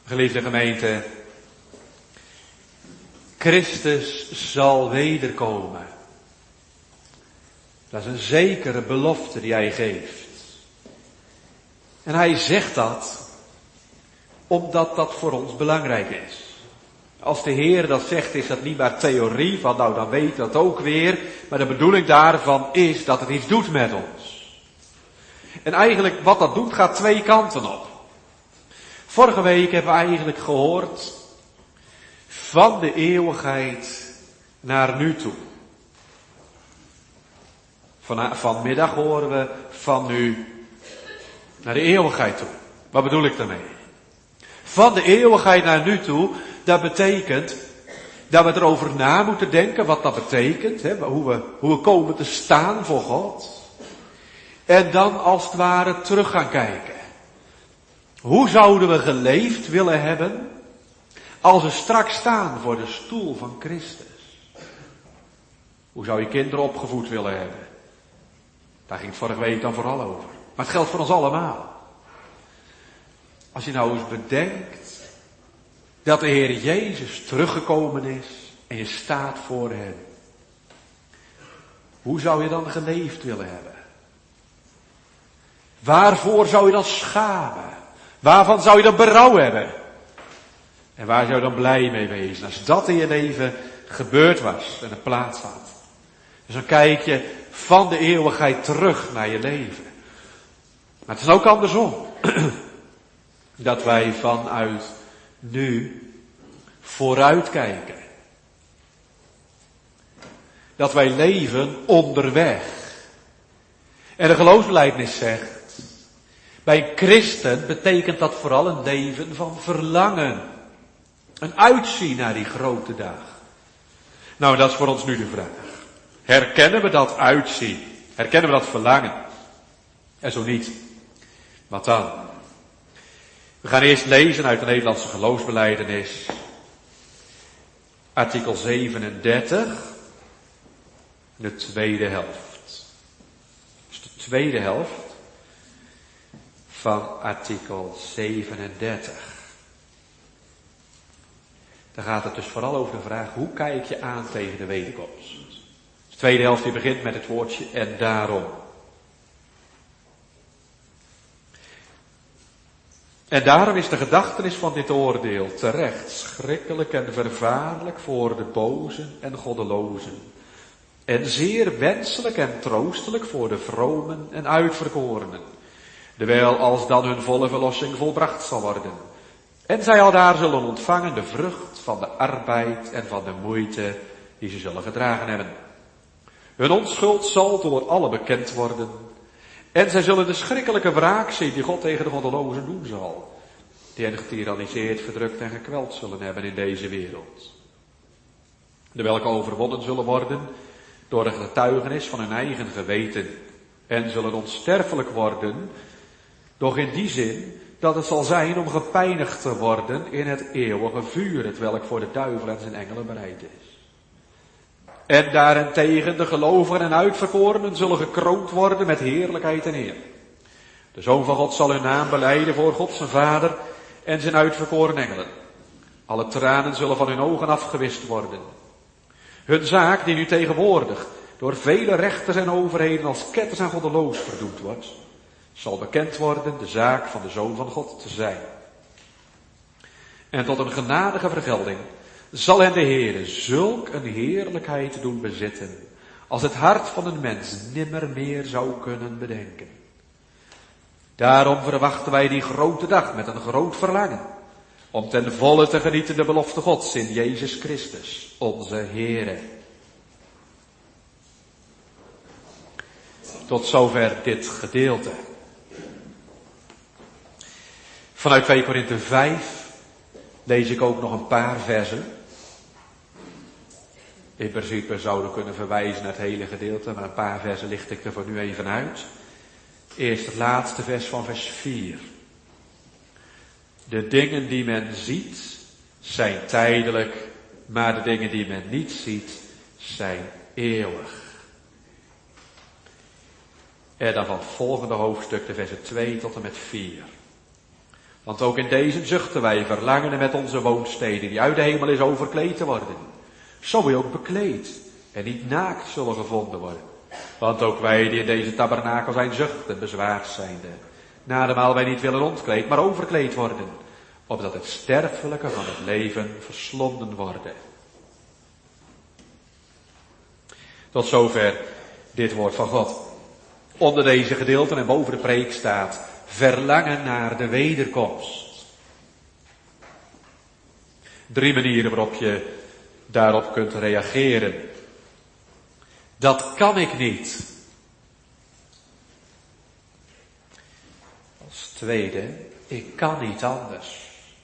Geliefde gemeente, Christus zal wederkomen. Dat is een zekere belofte die hij geeft. En hij zegt dat omdat dat voor ons belangrijk is. Als de Heer dat zegt, is dat niet maar theorie van nou dan weet dat ook weer. Maar de bedoeling daarvan is dat het iets doet met ons. En eigenlijk wat dat doet gaat twee kanten op. Vorige week hebben we eigenlijk gehoord van de eeuwigheid naar nu toe. Vanmiddag horen we van nu naar de eeuwigheid toe. Wat bedoel ik daarmee? Van de eeuwigheid naar nu toe, dat betekent dat we erover na moeten denken wat dat betekent. Hè, hoe we komen te staan voor God. En dan als het ware terug gaan kijken. Hoe zouden we geleefd willen hebben als we straks staan voor de stoel van Christus? Hoe zou je kinderen opgevoed willen hebben? Daar ging het vorige week dan vooral over. Maar het geldt voor ons allemaal. Als je nou eens bedenkt dat de Heer Jezus teruggekomen is en je staat voor hem. Hoe zou je dan geleefd willen hebben? Waarvoor zou je dan schamen? Waarvan zou je dan berouw hebben? En waar zou je dan blij mee wezen als dat in je leven gebeurd was en er plaats had? Dus dan kijk je van de eeuwigheid terug naar je leven. Maar het is ook andersom. Dat wij vanuit nu vooruit kijken. Dat wij leven onderweg. En de geloofsbelijdenis zegt, bij een christen betekent dat vooral een leven van verlangen. Een uitzien naar die grote dag. Nou, dat is voor ons nu de vraag. Herkennen we dat uitzien? Herkennen we dat verlangen? En zo niet. Wat dan? We gaan eerst lezen uit de Nederlandse geloofsbelijdenis. Artikel 37. De tweede helft. Dus de tweede helft van artikel 37. Dan gaat het dus vooral over de vraag, hoe kijk je aan tegen de wederkomst? De tweede helft die begint met het woordje en daarom. En daarom is de gedachtenis van dit oordeel terecht schrikkelijk en vervaarlijk voor de bozen en goddelozen. En zeer wenselijk en troostelijk voor de vromen en uitverkorenen. Terwijl als dan hun volle verlossing volbracht zal worden. En zij aldaar zullen ontvangen de vrucht van de arbeid en van de moeite die ze zullen gedragen hebben. Hun onschuld zal door allen bekend worden. En zij zullen de schrikkelijke wraak zien die God tegen de goddelozen doen zal. Die hen getiraniseerd, verdrukt en gekweld zullen hebben in deze wereld. De welke overwonnen zullen worden door de getuigenis van hun eigen geweten. En zullen onsterfelijk worden, doch in die zin dat het zal zijn om gepijnigd te worden in het eeuwige vuur, het welk voor de duivel en zijn engelen bereid is. En daarentegen de gelovigen en uitverkorenen zullen gekroond worden met heerlijkheid en eer. De Zoon van God zal hun naam belijden voor God zijn Vader en zijn uitverkoren engelen. Alle tranen zullen van hun ogen afgewist worden. Hun zaak, die nu tegenwoordig door vele rechters en overheden als ketters en goddeloos verdoemd wordt, zal bekend worden de zaak van de Zoon van God te zijn. En tot een genadige vergelding zal hen de Heere zulk een heerlijkheid doen bezitten, als het hart van een mens nimmer meer zou kunnen bedenken. Daarom verwachten wij die grote dag met een groot verlangen, om ten volle te genieten de belofte Gods in Jezus Christus, onze Heere. Tot zover dit gedeelte. Vanuit 2 Korinthe 5 lees ik ook nog een paar versen. In principe zouden we kunnen verwijzen naar het hele gedeelte, maar een paar versen licht ik er voor nu even uit. Eerst het laatste vers van vers 4. De dingen die men ziet zijn tijdelijk, maar de dingen die men niet ziet zijn eeuwig. En dan van het volgende hoofdstuk de versen 2 tot en met 4. Want ook in deze zuchten wij verlangen met onze woonsteden, die uit de hemel is, overkleed te worden. Zo wij ook bekleed en niet naakt zullen gevonden worden. Want ook wij die in deze tabernakel zijn zuchten, bezwaard zijnde. Nademaal wij niet willen ontkleed, maar overkleed worden. Opdat het sterfelijke van het leven verslonden worden. Tot zover dit woord van God. Onder deze gedeelten en boven de preek staat: verlangen naar de wederkomst. 3 manieren waarop je daarop kunt reageren. Dat kan ik niet. Als tweede, ik kan niet anders.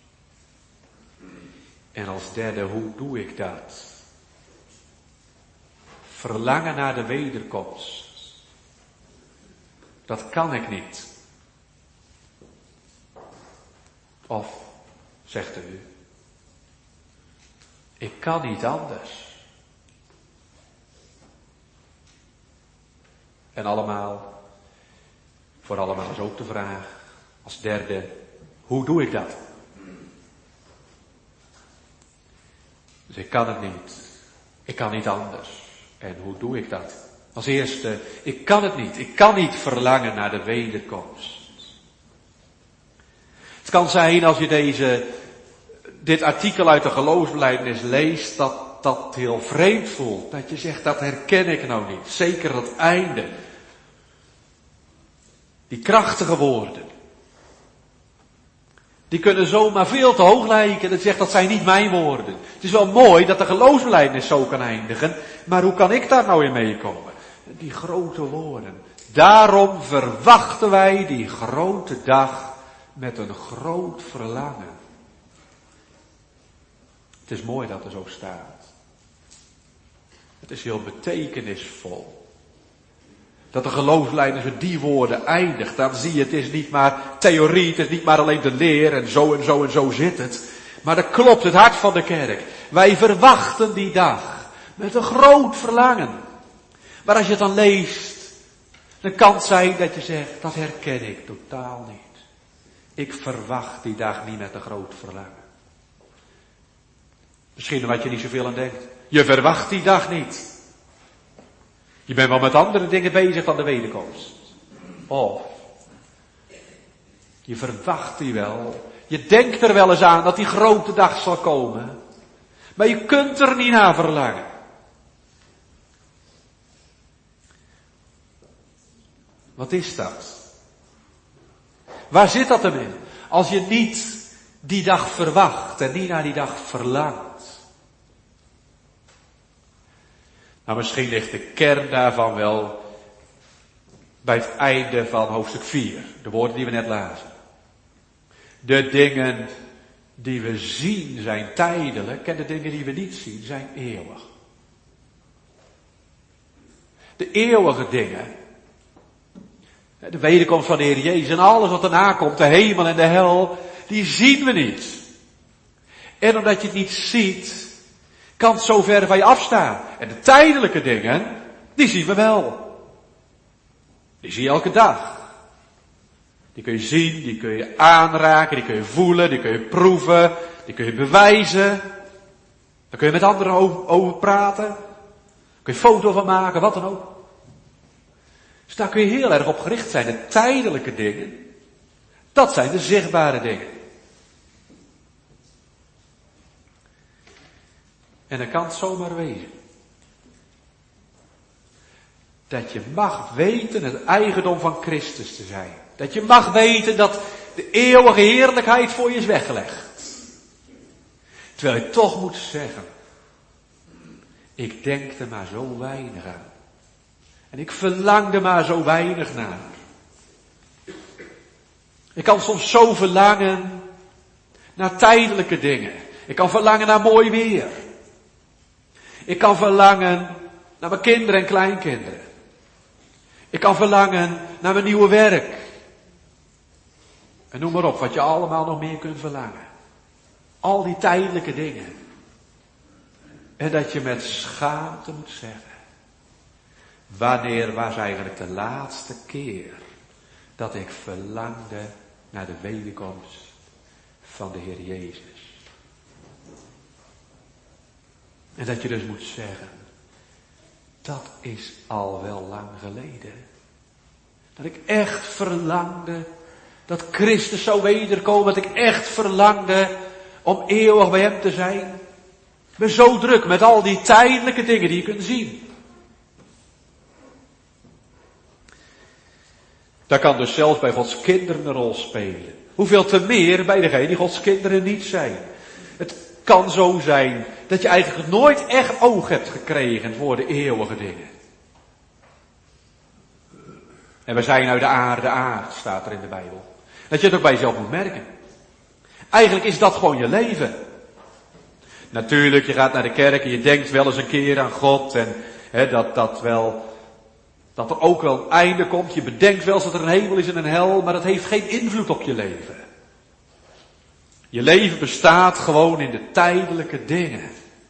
En als derde, hoe doe ik dat? Verlangen naar de wederkomst. Dat kan ik niet. Of, zegt u, ik kan niet anders. En allemaal, voor allemaal is ook de vraag, als derde, hoe doe ik dat? Dus ik kan het niet. Ik kan niet anders. En hoe doe ik dat? Als eerste, ik kan het niet. Ik kan niet verlangen naar de wederkomst. Het kan zijn als je dit artikel uit de geloofsbelijdenis leest, dat heel vreemd voelt. Dat je zegt, dat herken ik nou niet. Zeker het einde. Die krachtige woorden. Die kunnen zomaar veel te hoog lijken. Dat zegt, dat zijn niet mijn woorden. Het is wel mooi dat de geloofsbelijdenis zo kan eindigen. Maar hoe kan ik daar nou in meekomen? Die grote woorden. Daarom verwachten wij die grote dag met een groot verlangen. Het is mooi dat er zo staat. Het is heel betekenisvol. Dat de geloofsleiders met die woorden eindigt. Dan zie je, het is niet maar theorie, het is niet maar alleen de leer en zo en zo en zo zit het. Maar dat klopt, het hart van de kerk. Wij verwachten die dag met een groot verlangen. Maar als je het dan leest, dan kan het zijn dat je zegt, dat herken ik totaal niet. Ik verwacht die dag niet met een groot verlangen. Misschien wat je niet zoveel aan denkt. Je verwacht die dag niet. Je bent wel met andere dingen bezig dan de wederkomst. Of je verwacht die wel. Je denkt er wel eens aan dat die grote dag zal komen. Maar je kunt er niet naar verlangen. Wat is dat? Waar zit dat hem in? Als je niet die dag verwacht en niet naar die dag verlangt. Nou, misschien ligt de kern daarvan wel bij het einde van hoofdstuk 4. De woorden die we net lazen. De dingen die we zien zijn tijdelijk en de dingen die we niet zien zijn eeuwig. De eeuwige dingen, de wederkomst van de Heer Jezus en alles wat erna komt, de hemel en de hel, die zien we niet. En omdat je het niet ziet, kan het zo ver van je afstaan. En de tijdelijke dingen, die zien we wel. Die zie je elke dag. Die kun je zien, die kun je aanraken, die kun je voelen, die kun je proeven, die kun je bewijzen. Daar kun je met anderen over praten. Daar kun je foto van maken, wat dan ook. Dus daar kun je heel erg op gericht zijn. De tijdelijke dingen, dat zijn de zichtbare dingen. En dan kan het zomaar wezen. Dat je mag weten het eigendom van Christus te zijn. Dat je mag weten dat de eeuwige heerlijkheid voor je is weggelegd. Terwijl je toch moet zeggen, ik denk er maar zo weinig aan. En ik verlang er maar zo weinig naar. Ik kan soms zo verlangen naar tijdelijke dingen. Ik kan verlangen naar mooi weer. Ik kan verlangen naar mijn kinderen en kleinkinderen. Ik kan verlangen naar mijn nieuwe werk. En noem maar op wat je allemaal nog meer kunt verlangen. Al die tijdelijke dingen. En dat je met schaamte moet zeggen. Wanneer was eigenlijk de laatste keer dat ik verlangde naar de wederkomst van de Heer Jezus. En dat je dus moet zeggen, dat is al wel lang geleden. Dat ik echt verlangde dat Christus zou wederkomen. Dat ik echt verlangde om eeuwig bij hem te zijn. Ik ben zo druk met al die tijdelijke dingen die je kunt zien. Dat kan dus zelfs bij Gods kinderen een rol spelen. Hoeveel te meer bij degenen die Gods kinderen niet zijn. Het kan zo zijn dat je eigenlijk nooit echt oog hebt gekregen voor de eeuwige dingen. En we zijn uit de aarde aard, staat er in de Bijbel. Dat je het ook bij jezelf moet merken. Eigenlijk is dat gewoon je leven. Natuurlijk, je gaat naar de kerk en je denkt wel eens een keer aan God en dat er ook wel een einde komt. Je bedenkt wel eens dat er een hemel is en een hel, maar dat heeft geen invloed op je leven. Je leven bestaat gewoon in de tijdelijke dingen.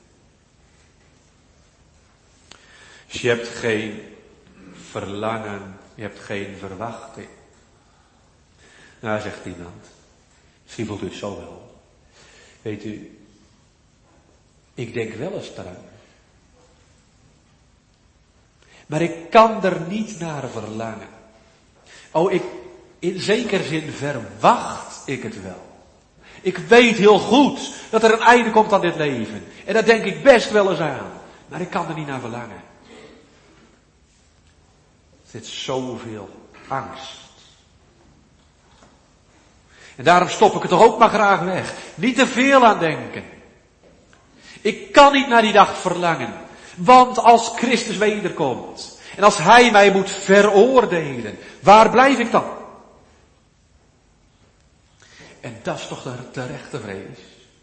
Dus je hebt geen verlangen, je hebt geen verwachting. Nou, zegt iemand, misschien voelt u het zo wel. Weet u, ik denk wel eens eraan. Maar ik kan er niet naar verlangen. In zekere zin verwacht ik het wel. Ik weet heel goed dat er een einde komt aan dit leven. En daar denk ik best wel eens aan. Maar ik kan er niet naar verlangen. Er zit zoveel angst. En daarom stop ik het toch ook maar graag weg. Niet te veel aan denken. Ik kan niet naar die dag verlangen. Want als Christus wederkomt. En als Hij mij moet veroordelen. Waar blijf ik dan? En dat is toch de terechte vrees.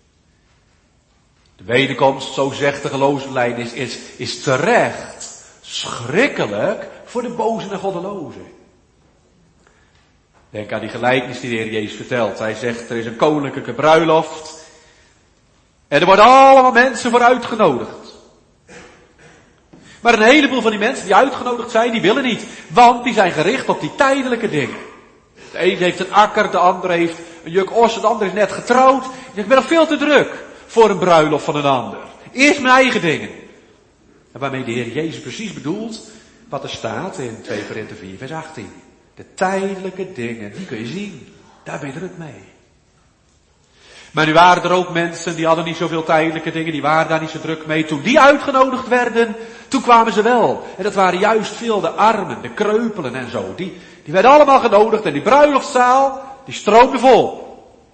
De wederkomst, zo zegt de geloofsbelijdenis, is terecht. Schrikkelijk voor de bozen en goddelozen. Denk aan die gelijkenis die de Heer Jezus vertelt. Hij zegt, er is een koninklijke bruiloft. En er worden allemaal mensen voor uitgenodigd. Maar een heleboel van die mensen die uitgenodigd zijn, die willen niet. Want die zijn gericht op die tijdelijke dingen. De een heeft een akker, de ander heeft een juk os, de ander is net getrouwd. Die zegt, ik ben nog veel te druk voor een bruiloft van een ander. Eerst mijn eigen dingen. En waarmee de Heer Jezus precies bedoelt wat er staat in 2 Korinthe 4 vers 18. De tijdelijke dingen, die kun je zien. Daar ben je druk mee. Maar nu waren er ook mensen die hadden niet zoveel tijdelijke dingen, die waren daar niet zo druk mee. Toen die uitgenodigd werden, toen kwamen ze wel. En dat waren juist veel de armen, de kreupelen en zo. Die werden allemaal genodigd en die bruiloftszaal, die stroomde vol.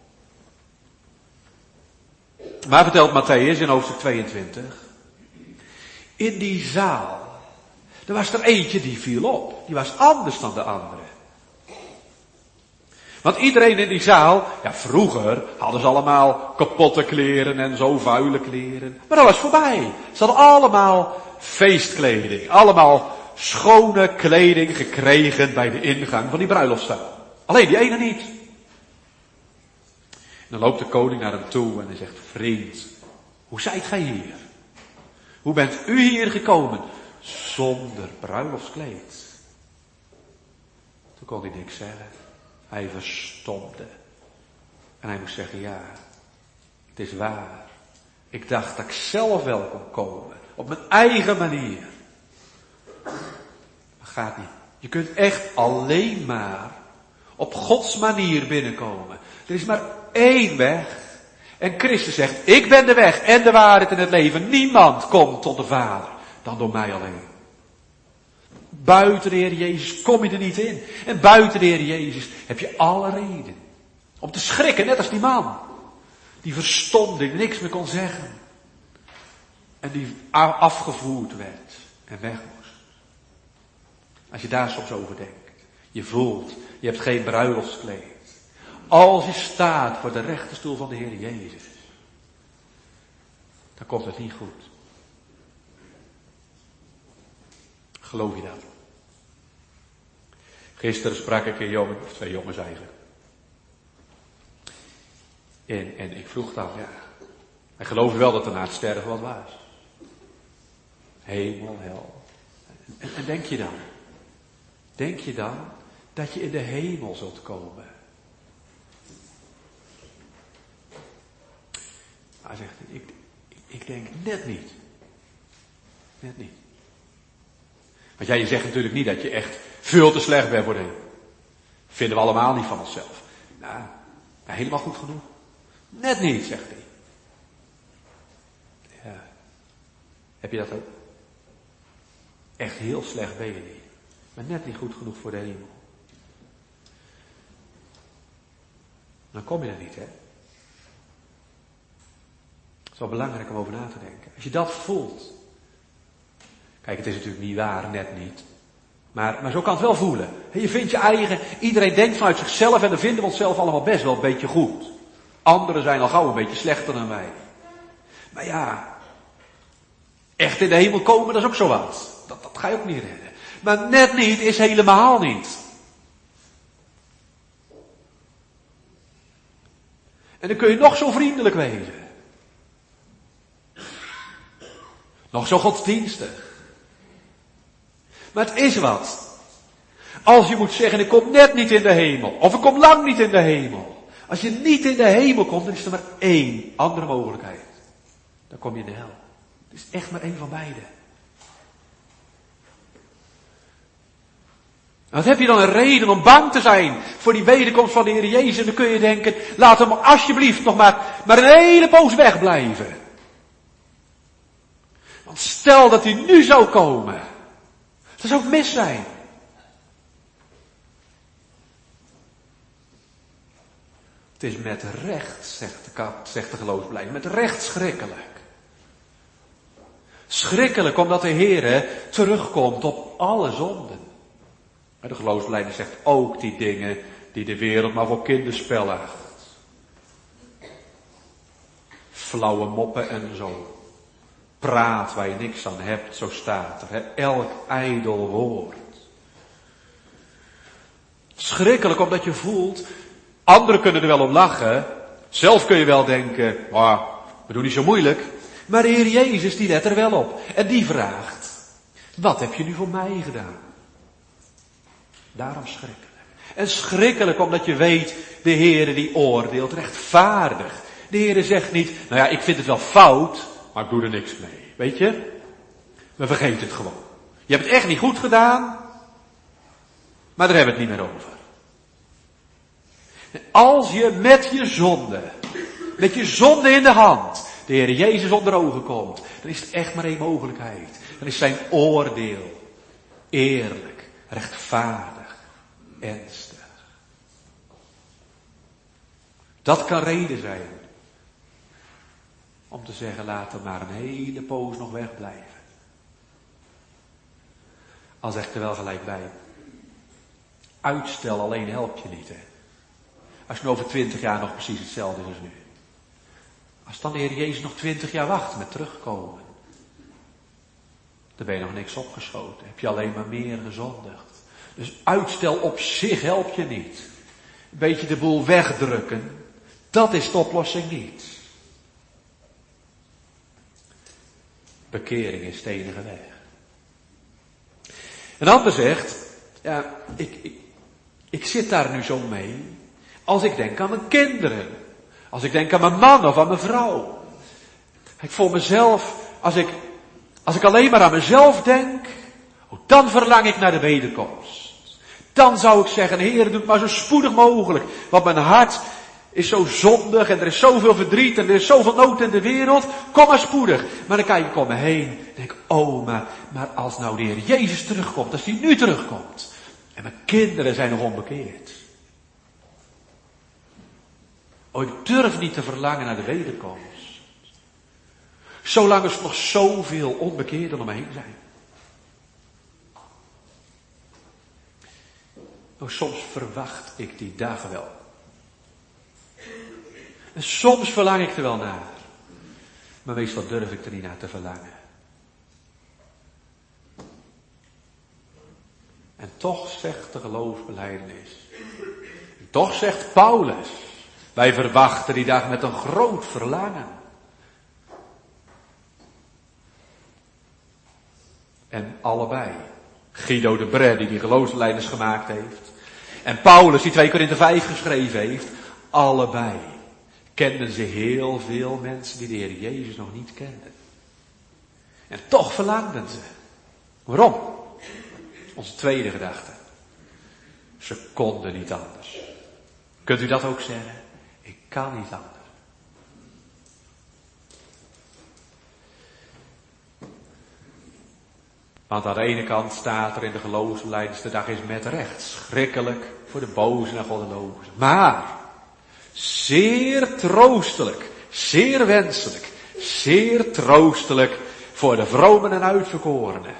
Maar vertelt Matthäus in hoofdstuk 22. In die zaal, er was er eentje die viel op. Die was anders dan de anderen. Want iedereen in die zaal, ja vroeger hadden ze allemaal kapotte kleren en zo vuile kleren. Maar dat was voorbij. Ze hadden allemaal feestkleding. Allemaal schone kleding gekregen bij de ingang van die bruiloftszaal. Alleen die ene niet. En dan loopt de koning naar hem toe en hij zegt, vriend, hoe zijt gij hier? Hoe bent u hier gekomen? Zonder bruiloftskleed. Toen kon hij niks zeggen. Hij verstomde. En hij moest zeggen, ja, het is waar. Ik dacht dat ik zelf wel kon komen. Op mijn eigen manier. Maar gaat niet. Je kunt echt alleen maar op Gods manier binnenkomen. Er is maar één weg. En Christus zegt, ik ben de weg en de waarheid en het leven. Niemand komt tot de Vader dan door mij alleen. Buiten de Heer Jezus kom je er niet in. En buiten de Heer Jezus heb je alle reden om te schrikken, net als die man. Die verstomde, die niks meer kon zeggen. En die afgevoerd werd en weg moest. Als je daar soms over denkt. Je voelt, je hebt geen bruiloftskleed. Als je staat voor de rechterstoel van de Heer Jezus. Dan komt het niet goed. Geloof je dat? Gisteren sprak ik een jongen, of 2 jongens eigenlijk. En ik vroeg dan, ja. Hij geloofde wel dat er na het sterven wat was. Hemel, hel. En denk je dan? Denk je dan dat je in de hemel zult komen? Hij zegt, ik denk net niet. Net niet. Want jij zegt natuurlijk niet dat je echt veel te slecht bent voor de hemel. Vinden we allemaal niet van onszelf. Nou, helemaal goed genoeg. Net niet, zegt hij. Ja. Heb je dat ook? Echt heel slecht ben je niet. Maar net niet goed genoeg voor de hemel. Dan kom je er niet, hè. Het is wel belangrijk om over na te denken. Als je dat voelt. Kijk, het is natuurlijk niet waar, net niet. Maar zo kan het wel voelen. Je vindt je eigen, iedereen denkt vanuit zichzelf en dan vinden we onszelf allemaal best wel een beetje goed. Anderen zijn al gauw een beetje slechter dan wij. Maar ja, echt in de hemel komen, dat is ook zo wat. Dat ga je ook niet redden. Maar net niet is helemaal niet. En dan kun je nog zo vriendelijk wezen. Nog zo godsdienstig. Maar het is wat. Als je moet zeggen, ik kom net niet in de hemel. Of ik kom lang niet in de hemel. Als je niet in de hemel komt, dan is er maar één andere mogelijkheid. Dan kom je in de hel. Het is echt maar één van beide. Wat heb je dan een reden om bang te zijn voor die wederkomst van de Heer Jezus? En dan kun je denken, laat hem alsjeblieft nog maar een hele poos wegblijven. Want stel dat hij nu zou komen. Dat zou het mis zijn. Het is met recht, zegt de geloofsbelijder, met recht schrikkelijk. Schrikkelijk omdat de Heer terugkomt op alle zonden. De geloofsbelijder zegt ook die dingen die de wereld maar voor kinderspel acht. Flauwe moppen en zo. Praat waar je niks aan hebt, zo staat er. Elk ijdel woord. Schrikkelijk omdat je voelt, anderen kunnen er wel om lachen. Zelf kun je wel denken, we doen niet zo moeilijk. Maar de Heer Jezus die let er wel op. En die vraagt, wat heb je nu voor mij gedaan? Daarom schrikkelijk. En schrikkelijk omdat je weet, de Heer die oordeelt rechtvaardig. De Heer zegt niet, ik vind het wel fout, maar ik doe er niks mee. Weet je? We vergeten het gewoon. Je hebt het echt niet goed gedaan, maar daar hebben we het niet meer over. Als je met je zonde in de hand, de Heer Jezus onder ogen komt, dan is het echt maar één mogelijkheid. Dan is zijn oordeel eerlijk, rechtvaardig, ernstig. Dat kan reden zijn om te zeggen, laat hem maar een hele poos nog wegblijven. Al zegt er wel gelijk bij, uitstel alleen helpt je niet, hè. Als je nu over 20 jaar nog precies hetzelfde is als nu. Als dan de Heer Jezus nog 20 jaar wacht met terugkomen. Dan ben je nog niks opgeschoten. Heb je alleen maar meer gezondigd. Dus uitstel op zich helpt je niet. Een beetje de boel wegdrukken. Dat is de oplossing niet. Bekering is de enige weg. Een ander zegt, ik zit daar nu zo mee. Als ik denk aan mijn kinderen. Als ik denk aan mijn man of aan mijn vrouw. Ik voor mezelf, als ik alleen maar aan mezelf denk, dan verlang ik naar de wederkomst. Dan zou ik zeggen, Heer, doe het maar zo spoedig mogelijk. Want mijn hart is zo zondig en er is zoveel verdriet en er is zoveel nood in de wereld. Kom maar spoedig. Maar dan kijk ik om me heen en denk, maar als nou de Heer Jezus terugkomt, als hij nu terugkomt. En mijn kinderen zijn nog onbekeerd. Ik durf niet te verlangen naar de wederkomst. Zolang er nog zoveel onbekeerden om me heen zijn. Soms verwacht ik die dagen wel. En soms verlang ik er wel naar. Maar meestal durf ik er niet naar te verlangen. En toch zegt de geloofsbelijdenis. Toch zegt Paulus. Wij verwachten die dag met een groot verlangen. En allebei. Guido de Bre die geloofsbelijdenis gemaakt heeft. En Paulus die 2 Korinthe 5 geschreven heeft. Allebei kenden ze heel veel mensen die de Heer Jezus nog niet kenden. En toch verlangden ze. Waarom? Onze tweede gedachte. Ze konden niet anders. Kunt u dat ook zeggen? Ik kan niet anders. Want aan de ene kant staat er in de geloofsbelijdenis, dag is met recht schrikkelijk voor de bozen en goddelozen. Maar zeer troostelijk, zeer wenselijk, zeer troostelijk voor de vromen en uitverkorenen.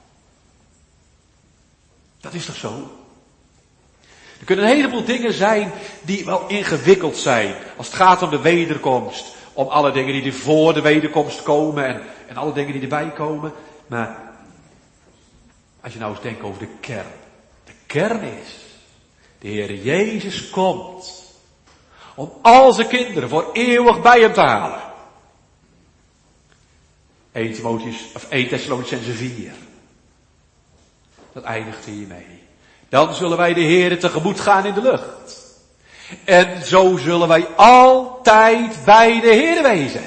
Dat is toch zo? Er kunnen een heleboel dingen zijn die wel ingewikkeld zijn. Als het gaat om de wederkomst. Om alle dingen die er voor de wederkomst komen en alle dingen die erbij komen. Maar als je nou eens denkt over de kern. De kern is, de Heer Jezus komt om al zijn kinderen voor eeuwig bij hem te halen. 1 Thessalonicenzen 4. Dat eindigt hiermee. Dan zullen wij de Heere tegemoet gaan in de lucht. En zo zullen wij altijd bij de Heere wezen.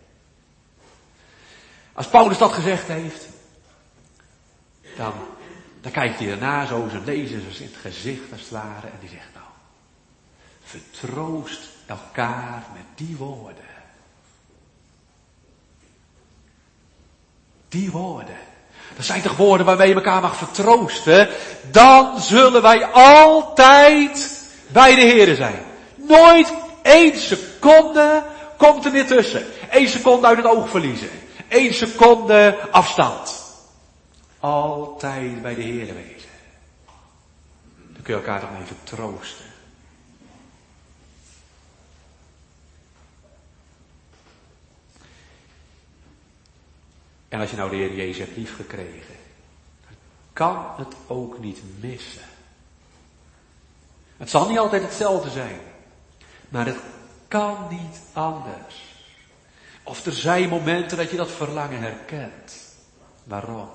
Als Paulus dat gezegd heeft, dan kijkt hij erna zo zijn lezers in het gezicht als het ware en die zegt nou, vertroost elkaar met die woorden. Die woorden. Dat zijn toch woorden waarmee je elkaar mag vertroosten. Dan zullen wij altijd bij de Heere zijn. Nooit 1 seconde komt er meer tussen. 1 seconde uit het oog verliezen. 1 seconde afstand. Altijd bij de Heere wezen. Dan kun je elkaar dan even troosten. En als je nou de Heer Jezus hebt liefgekregen, dan kan het ook niet missen. Het zal niet altijd hetzelfde zijn, maar het kan niet anders. Of er zijn momenten dat je dat verlangen herkent. Waarom?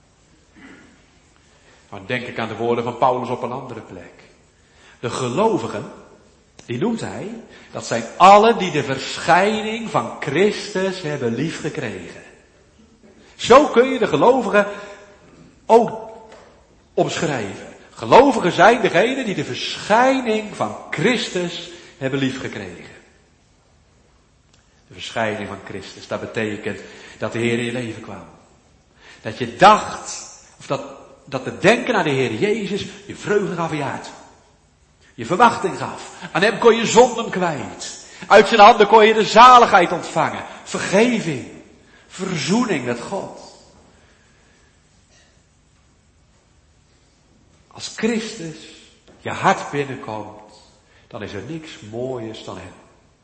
Dan denk ik aan de woorden van Paulus op een andere plek. De gelovigen, die noemt hij, dat zijn allen die de verschijning van Christus hebben liefgekregen. Zo kun je de gelovigen ook omschrijven. Gelovigen zijn degenen die de verschijning van Christus hebben liefgekregen. De verschijning van Christus, dat betekent dat de Heer in je leven kwam. Dat je dacht, of dat het denken aan de Heer Jezus je vreugde gaf je hart. Je verwachting gaf. Aan hem kon je zonden kwijt. Uit zijn handen kon je de zaligheid ontvangen. Vergeving. Verzoening met God. Als Christus je hart binnenkomt, dan is er niks mooiers dan hem.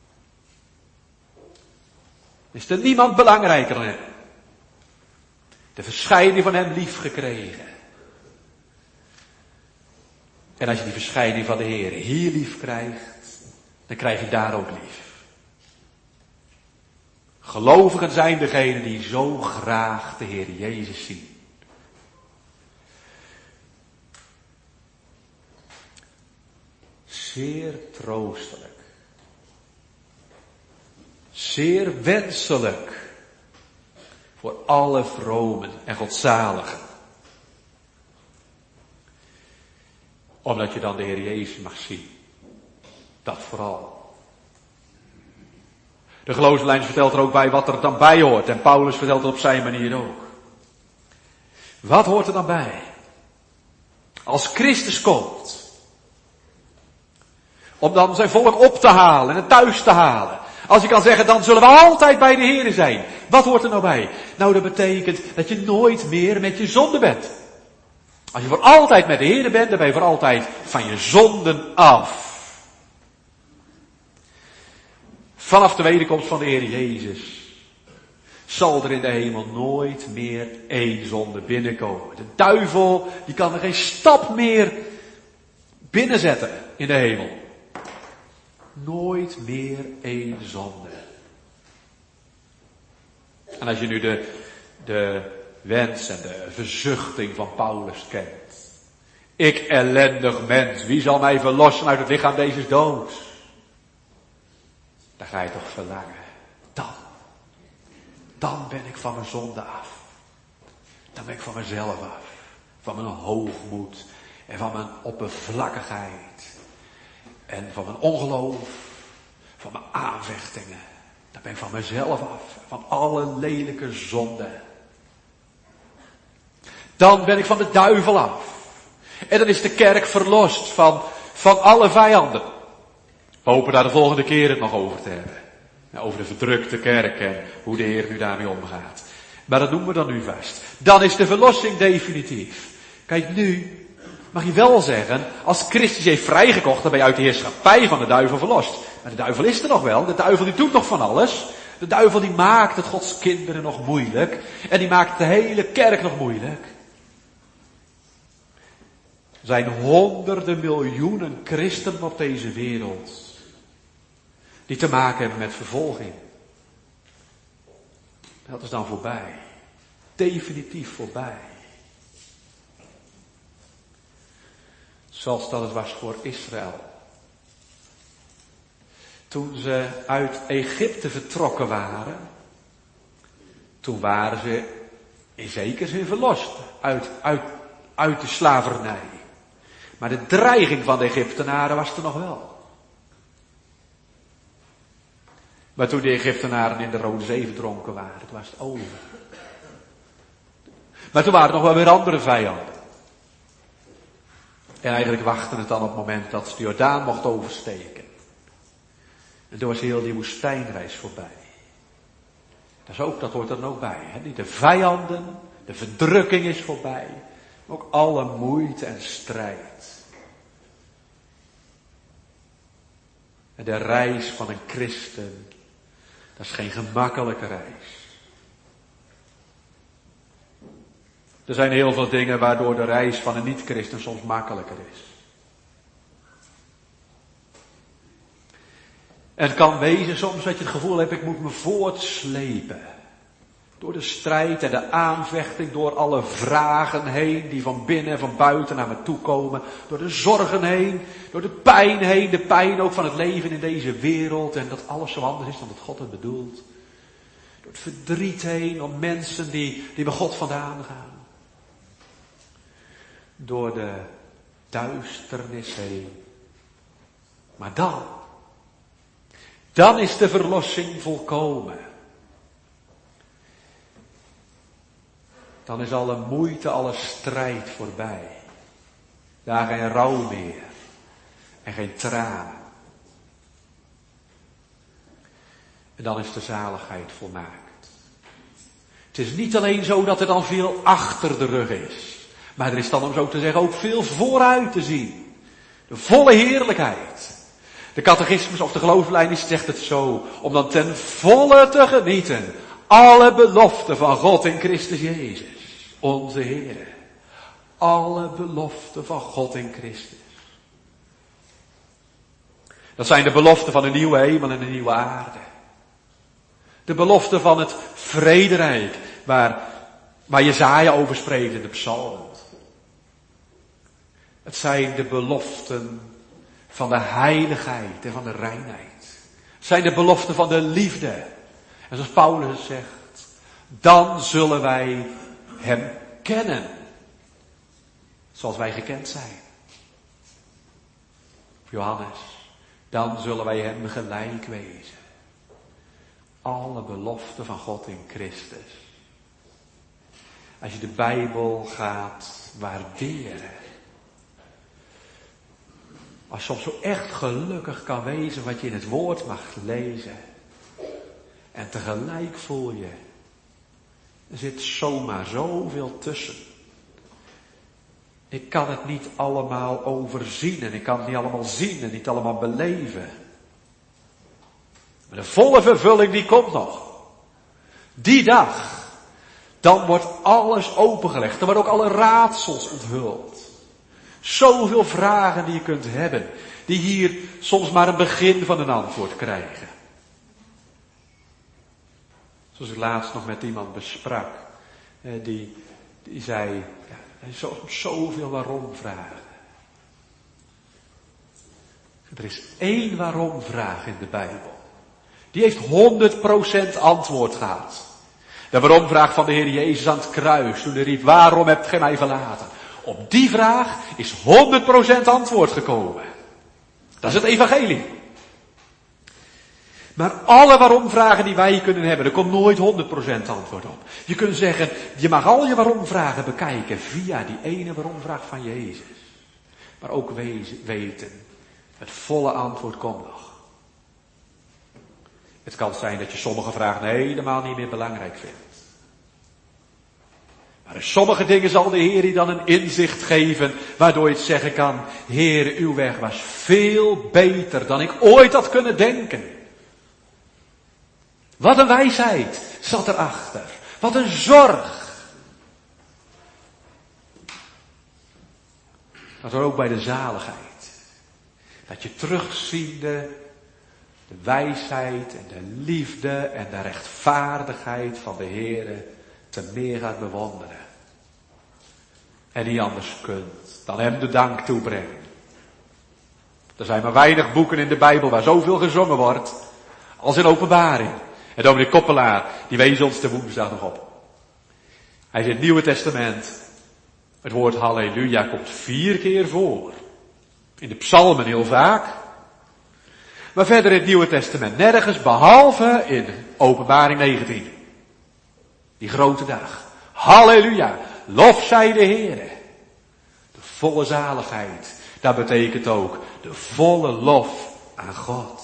Is er niemand belangrijker dan hem. De verschijning van hem lief gekregen. En als je die verschijning van de Heer hier lief krijgt, dan krijg je daar ook lief. Gelovigen zijn degenen die zo graag de Heer Jezus zien. Zeer troostelijk. Zeer wenselijk. Voor alle vromen en godzaligen. Omdat je dan de Heer Jezus mag zien. Dat vooral. De geloofsbelijdenis vertelt er ook bij wat er dan bij hoort. En Paulus vertelt het op zijn manier ook. Wat hoort er dan bij? Als Christus komt. Om dan zijn volk op te halen en het thuis te halen. Als je kan zeggen, dan zullen we altijd bij de Heer zijn. Wat hoort er nou bij? Nou, dat betekent dat je nooit meer met je zonde bent. Als je voor altijd met de Heer bent, dan ben je voor altijd van je zonden af. Vanaf de wederkomst van de Heer Jezus zal er in de hemel nooit meer 1 zonde binnenkomen. De duivel, die kan er geen stap meer binnenzetten in de hemel. Nooit meer 1 zonde. En als je nu de wens en de verzuchting van Paulus kent. Ik ellendig mens, wie zal mij verlossen uit het lichaam deze doods? Dan ga je toch verlangen. Dan ben ik van mijn zonde af. Dan ben ik van mezelf af. Van mijn hoogmoed. En van mijn oppervlakkigheid. En van mijn ongeloof. Van mijn aanvechtingen. Dan ben ik van mezelf af. Van alle lelijke zonden. Dan ben ik van de duivel af. En dan is de kerk verlost van alle vijanden. We hopen daar de volgende keer het nog over te hebben. Over de verdrukte kerk en hoe de Heer nu daarmee omgaat. Maar dat doen we dan nu vast. Dan is de verlossing definitief. Kijk, nu mag je wel zeggen, als Christus je heeft vrijgekocht, dan ben je uit de heerschappij van de duivel verlost. Maar de duivel is er nog wel. De duivel die doet nog van alles. De duivel die maakt het Gods kinderen nog moeilijk. En die maakt de hele kerk nog moeilijk. Er zijn honderden miljoenen christenen op deze wereld die te maken hebben met vervolging. Dat is dan voorbij. Definitief voorbij. Zoals dat het was voor Israël. Toen ze uit Egypte vertrokken waren, toen waren ze in zekere zin verlost uit de slavernij. Maar de dreiging van de Egyptenaren was er nog wel. Maar toen de Egyptenaren in de Rode Zee verdronken waren, toen was het over. Maar toen waren er nog wel weer andere vijanden. En eigenlijk wachten het dan op het moment dat ze de Jordaan mocht oversteken. En toen was heel die woestijnreis voorbij. Dat hoort er dan ook bij. Hè? Niet de vijanden, de verdrukking is voorbij. Maar ook alle moeite en strijd. En de reis van een christen, dat is geen gemakkelijke reis. Er zijn heel veel dingen waardoor de reis van een niet-christen soms makkelijker is. En het kan wezen soms dat je het gevoel hebt, ik moet me voortslepen. Door de strijd en de aanvechting, door alle vragen heen die van binnen en van buiten naar me toe komen. Door de zorgen heen, door de pijn heen, de pijn ook van het leven in deze wereld. En dat alles zo anders is dan dat God het bedoelt. Door het verdriet heen, om mensen die bij God vandaan gaan. Door de duisternis heen. Maar dan is de verlossing volkomen. Dan is alle moeite, alle strijd voorbij. Daar geen rouw meer. En geen tranen. En dan is de zaligheid volmaakt. Het is niet alleen zo dat er dan veel achter de rug is. Maar er is dan, om zo te zeggen, ook veel vooruit te zien. De volle heerlijkheid. De catechismus of de geloofsleiding zegt het zo. Om dan ten volle te genieten. Alle beloften van God in Christus Jezus. Onze Heer. Alle beloften van God in Christus. Dat zijn de beloften van een nieuwe hemel en een nieuwe aarde. De beloften van het vrederijk. Waar Jesaja over spreekt in de psalmen. Het zijn de beloften van de heiligheid en van de reinheid. Het zijn de beloften van de liefde. En zoals Paulus het zegt, dan zullen wij hem kennen. Zoals wij gekend zijn. Johannes, dan zullen wij hem gelijk wezen. Alle beloften van God in Christus. Als je de Bijbel gaat waarderen. Als je soms zo echt gelukkig kan wezen wat je in het woord mag lezen. En tegelijk voel je, er zit zomaar zoveel tussen. Ik kan het niet allemaal overzien en ik kan het niet allemaal zien en niet allemaal beleven. Maar de volle vervulling die komt nog. Die dag, dan wordt alles opengelegd. Dan worden ook alle raadsels onthuld. Zoveel vragen die je kunt hebben, die hier soms maar een begin van een antwoord krijgen. Zoals ik laatst nog met iemand besprak, die zei, zoveel waarom vragen. Er is één waarom vraag in de Bijbel. Die heeft 100% antwoord gehad. De waarom-vraag van de Heer Jezus aan het kruis, toen hij riep, waarom hebt gij mij verlaten? Op die vraag is 100% antwoord gekomen. Dat is het evangelie. Maar alle waarom-vragen die wij kunnen hebben, er komt nooit 100% antwoord op. Je kunt zeggen, je mag al je waarom-vragen bekijken via die ene waarom-vraag van Jezus. Maar ook weten, het volle antwoord komt nog. Het kan zijn dat je sommige vragen helemaal niet meer belangrijk vindt. Maar in sommige dingen zal de Heer je dan een inzicht geven, waardoor je het zeggen kan, Heer, uw weg was veel beter dan ik ooit had kunnen denken. Wat een wijsheid zat erachter. Wat een zorg. Dat hoort ook bij de zaligheid. Dat je terugziende de wijsheid en de liefde en de rechtvaardigheid van de Heer te meer gaat bewonderen. En niet anders kunt dan hem de dank toebrengen. Er zijn maar weinig boeken in de Bijbel waar zoveel gezongen wordt als in Openbaring. En dominee Koppelaar, die wees ons de woensdag nog op. Hij zegt, het Nieuwe Testament, het woord halleluja komt 4 keer voor. In de psalmen heel vaak. Maar verder in het Nieuwe Testament nergens, behalve in Openbaring 19. Die grote dag. Halleluja, lof zij de Heere. De volle zaligheid, dat betekent ook de volle lof aan God.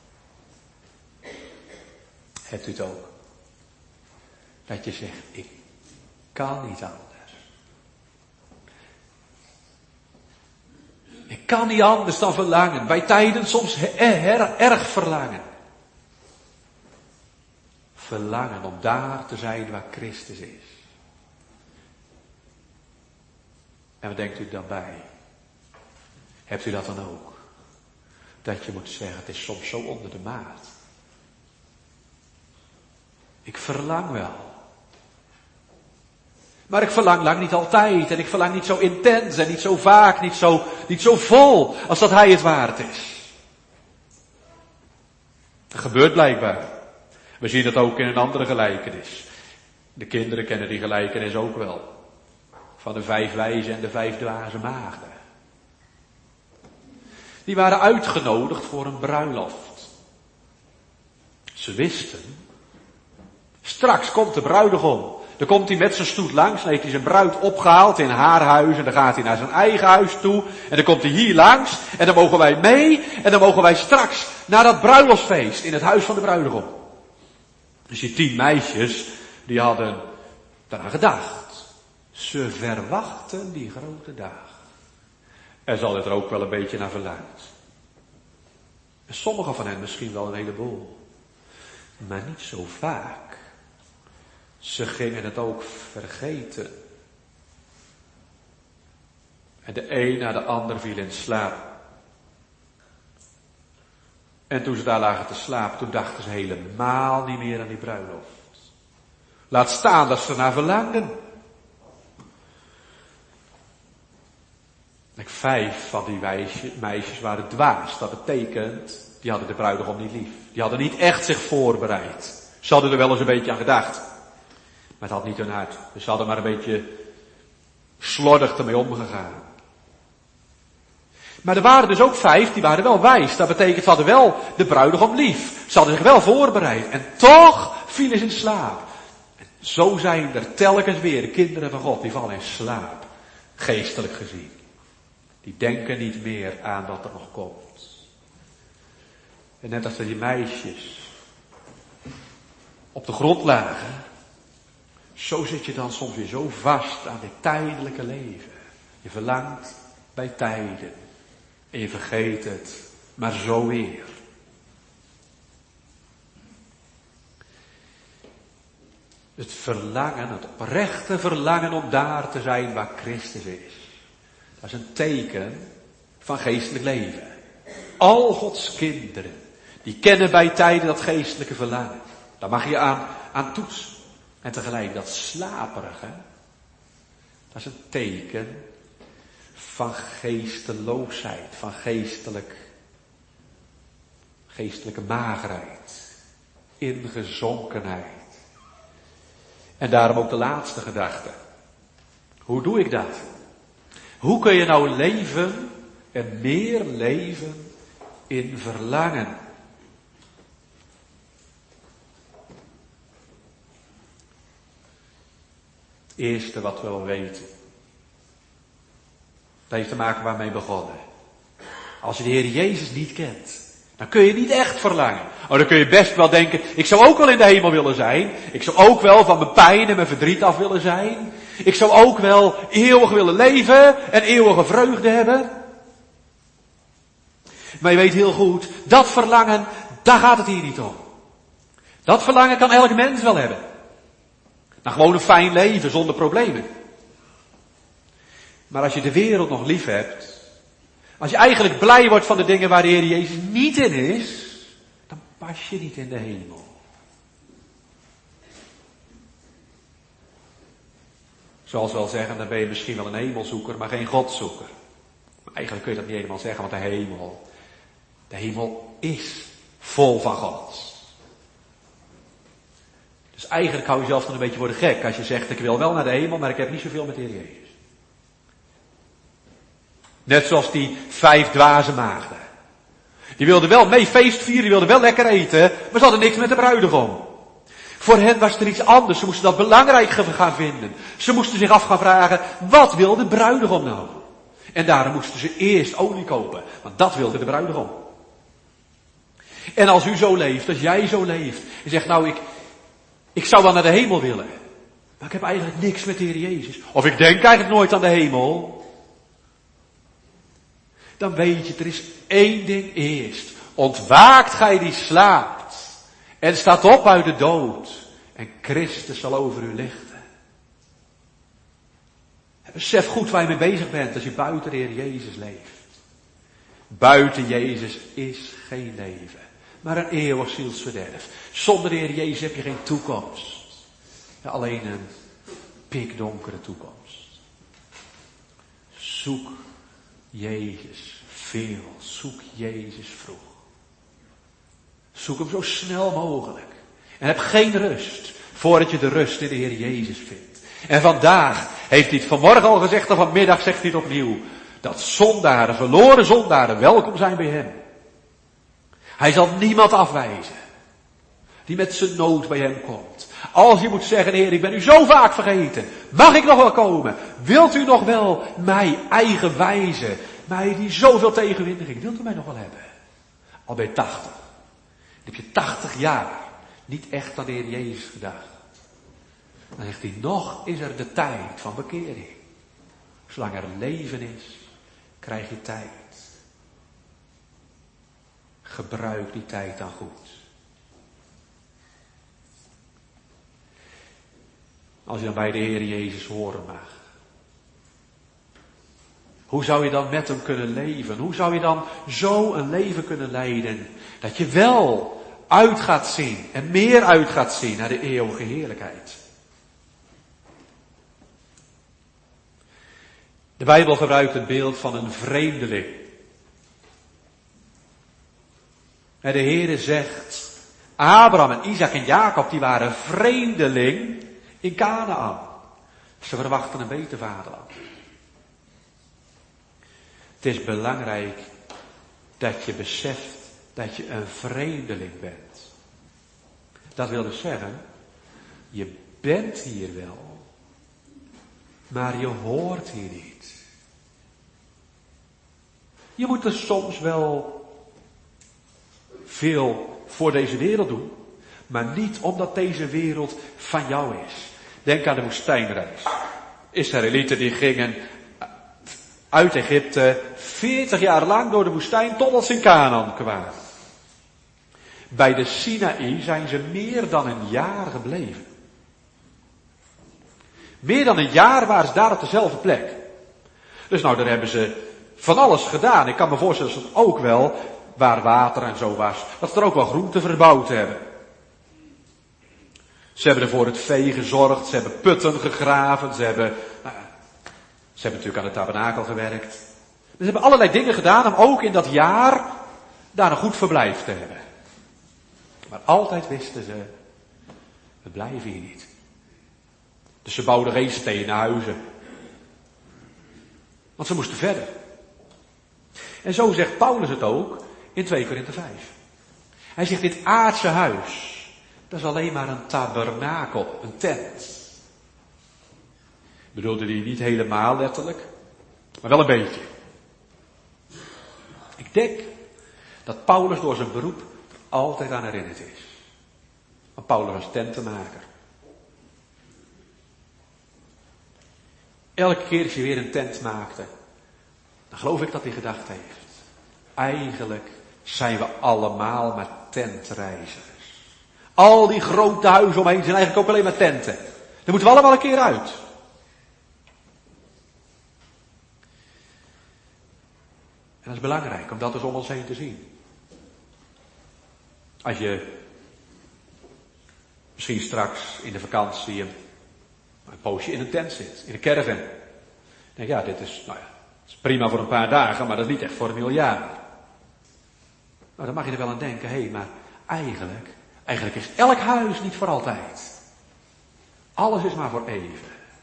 Hebt u het ook? Dat je zegt, ik kan niet anders. Ik kan niet anders dan verlangen. Bij tijden soms erg verlangen. Verlangen om daar te zijn waar Christus is. En wat denkt u dan bij? Hebt u dat dan ook? Dat je moet zeggen, het is soms zo onder de maat. Ik verlang wel. Maar ik verlang lang niet altijd. En ik verlang niet zo intens en niet zo vaak, niet zo vol als dat hij het waard is. Dat gebeurt blijkbaar. We zien dat ook in een andere gelijkenis. De kinderen kennen die gelijkenis ook wel. Van de 5 wijze en de 5 dwaze maagden. Die waren uitgenodigd voor een bruiloft. Ze wisten, straks komt de bruidegom. Dan komt hij met zijn stoet langs, dan heeft hij zijn bruid opgehaald in haar huis en dan gaat hij naar zijn eigen huis toe. En dan komt hij hier langs en dan mogen wij mee en dan mogen wij straks naar dat bruiloftsfeest in het huis van de bruidegom. Dus die 10 meisjes, die hadden daaraan gedacht. Ze verwachten die grote dag. En ze hadden er ook wel een beetje naar verlangd. En sommigen van hen misschien wel een heleboel. Maar niet zo vaak. Ze gingen het ook vergeten. En de een na de ander viel in slaap. En toen ze daar lagen te slapen, toen dachten ze helemaal niet meer aan die bruiloft. Laat staan dat ze ernaar verlangden. 5 van die meisjes waren dwaas. Dat betekent, die hadden de bruidegom niet lief. Die hadden niet echt zich voorbereid. Ze hadden er wel eens een beetje aan gedacht. Maar het had niet hun hart. Dus ze hadden maar een beetje slordig ermee omgegaan. Maar er waren dus ook 5, die waren wel wijs. Dat betekent, ze hadden wel de bruidegom lief. Ze hadden zich wel voorbereid. En toch vielen ze in slaap. En zo zijn er telkens weer de kinderen van God, die vallen in slaap. Geestelijk gezien. Die denken niet meer aan wat er nog komt. En net als die meisjes op de grond lagen, zo zit je dan soms weer zo vast aan dit tijdelijke leven. Je verlangt bij tijden. En je vergeet het, maar zo weer. Het verlangen, het oprechte verlangen om daar te zijn waar Christus is. Dat is een teken van geestelijk leven. Al Gods kinderen, die kennen bij tijden dat geestelijke verlangen. Daar mag je aan toetsen. En tegelijk dat slaperige, dat is een teken van geesteloosheid, van geestelijke magerheid. in gezonkenheid. En daarom ook de laatste gedachte. Hoe doe ik dat? Hoe kun je nou leven en meer leven in verlangen? Het eerste wat we wel weten. Dat heeft te maken waarmee we begonnen. Als je de Heer Jezus niet kent, dan kun je niet echt verlangen. Oh, dan kun je best wel denken, ik zou ook wel in de hemel willen zijn. Ik zou ook wel van mijn pijn en mijn verdriet af willen zijn. Ik zou ook wel eeuwig willen leven en eeuwige vreugde hebben. Maar je weet heel goed, dat verlangen, daar gaat het hier niet om. Dat verlangen kan elk mens wel hebben. Nou, gewoon een fijn leven zonder problemen. Maar als je de wereld nog lief hebt, als je eigenlijk blij wordt van de dingen waar de Heer Jezus niet in is, dan pas je niet in de hemel. Zoals we wel zeggen, dan ben je misschien wel een hemelzoeker, maar geen Godzoeker. Maar eigenlijk kun je dat niet helemaal zeggen, want de hemel is vol van God. Dus eigenlijk hou je jezelf dan een beetje voor de gek als je zegt, ik wil wel naar de hemel, maar ik heb niet zoveel met de Heer Jezus. Net zoals die 5 dwaze maagden. Die wilden wel mee feest vieren, die wilden wel lekker eten, maar ze hadden niks met de bruidegom. Voor hen was er iets anders, ze moesten dat belangrijk gaan vinden. Ze moesten zich af gaan vragen, wat wil de bruidegom nou? En daarom moesten ze eerst olie kopen, want dat wilde de bruidegom. En als u zo leeft, als jij zo leeft, en zegt nou ik zou wel naar de hemel willen, maar ik heb eigenlijk niks met de Heer Jezus. Of ik denk eigenlijk nooit aan de hemel. Dan weet je, er is één ding eerst. Ontwaakt gij die slaapt. En staat op uit de dood. En Christus zal over u lichten. En besef goed waar je mee bezig bent als je buiten de Heer Jezus leeft. Buiten Jezus is geen leven. Maar een eeuwig zielsverderf. Zonder de Heer Jezus heb je geen toekomst. Ja, alleen een pikdonkere toekomst. Zoek Jezus veel. Zoek Jezus vroeg. Zoek hem zo snel mogelijk. En heb geen rust voordat je de rust in de Heer Jezus vindt. En vandaag heeft hij het vanmorgen al gezegd en vanmiddag zegt hij het opnieuw. Dat zondaren, verloren zondaren, welkom zijn bij hem. Hij zal niemand afwijzen die met zijn nood bij hem komt. Als je moet zeggen, Heer, ik ben u zo vaak vergeten. Mag ik nog wel komen? Wilt u nog wel mij eigen wijzen? Mij die zoveel tegenwind ging. Wilt u mij nog wel hebben? Al ben je 80. Dan heb je 80 jaar niet echt aan de Heer Jezus gedacht. Dan zegt hij, nog is er de tijd van bekering. Zolang er leven is, krijg je tijd. Gebruik die tijd dan goed. Als je dan bij de Heer Jezus horen mag. Hoe zou je dan met hem kunnen leven? Hoe zou je dan zo een leven kunnen leiden? Dat je wel uit gaat zien en meer uit gaat zien naar de eeuwige heerlijkheid. De Bijbel gebruikt het beeld van een vreemdeling. En de Heere zegt, Abraham en Isaac en Jacob die waren vreemdeling in Kanaan. Ze verwachten een beter vaderland. Het is belangrijk dat je beseft dat je een vreemdeling bent. Dat wil dus zeggen, je bent hier wel, maar je hoort hier niet. Je moet er soms wel veel voor deze wereld doen, maar niet omdat deze wereld van jou is. Denk aan de woestijnreis. Israëlieten die gingen uit Egypte 40 jaar lang door de woestijn totdat ze in Kanaan kwamen. Bij de Sinaï zijn ze meer dan een jaar gebleven. Meer dan een jaar waren ze daar op dezelfde plek. Dus nou, daar hebben ze van alles gedaan. Ik kan me voorstellen dat ze ook wel, waar water en zo was, dat ze er ook wel groenten verbouwd hebben. Ze hebben er voor het vee gezorgd, ze hebben putten gegraven, ze hebben natuurlijk aan de tabernakel gewerkt. Ze hebben allerlei dingen gedaan om ook in dat jaar daar een goed verblijf te hebben. Maar altijd wisten ze, we blijven hier niet. Dus ze bouwden geen stenen huizen. Want ze moesten verder. En zo zegt Paulus het ook in 2 Korinthe 5. Hij zegt, dit aardse huis, dat is alleen maar een tabernakel, een tent. Bedoelde hij niet helemaal letterlijk, maar wel een beetje. Ik denk dat Paulus door zijn beroep altijd aan herinnerd is. Want Paulus was tentenmaker. Elke keer als je weer een tent maakte, dan geloof ik dat hij gedacht heeft. Eigenlijk zijn we allemaal maar tentreizigers. Al die grote huizen omheen zijn eigenlijk ook alleen maar tenten. Daar moeten we allemaal een keer uit. En dat is belangrijk om dat dus om ons heen te zien. Als je misschien straks in de vakantie een poosje in een tent zit, in een caravan. Dan denk je, ja, dit is prima voor een paar dagen, maar dat is niet echt voor een heel jaar. Nou, dan mag je er wel aan denken, hé, maar eigenlijk is elk huis niet voor altijd. Alles is maar voor even.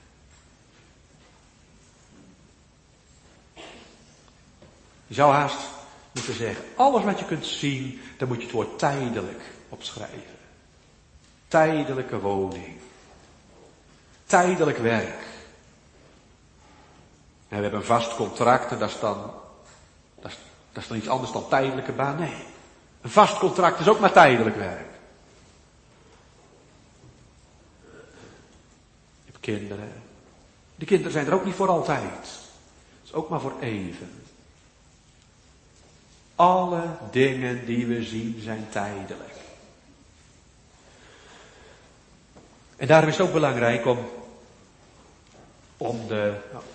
Je zou haast moeten zeggen, alles wat je kunt zien, daar moet je het woord tijdelijk opschrijven. Tijdelijke woning. Tijdelijk werk. En we hebben een vast contract en dat is dan iets anders dan tijdelijke baan. Nee, een vast contract is ook maar tijdelijk werk. Je hebt kinderen. Die kinderen zijn er ook niet voor altijd. Het is ook maar voor even. Alle dingen die we zien zijn tijdelijk. En daarom is het ook belangrijk om de